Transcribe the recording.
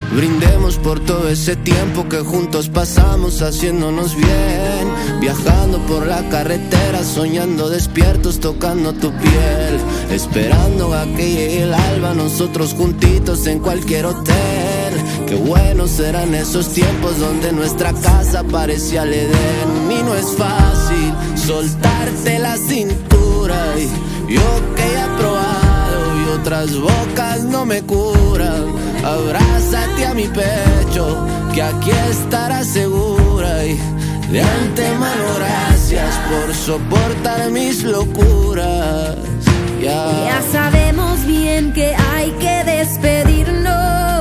Brindemos por todo ese tiempo que juntos pasamos haciéndonos bien, viajando por la carretera, soñando despiertos, tocando tu piel, esperando a que llegue el alba, nosotros juntitos en cualquier hotel. Qué buenos serán esos tiempos donde nuestra casa parecía el Edén. Y no es fácil soltarte la cintura, y yo que ya he probado y otras bocas no me curan. Abrázate a mi pecho, que aquí estarás segura, y de antemano gracias por soportar mis locuras. Ya sabemos bien que hay que despedirnos,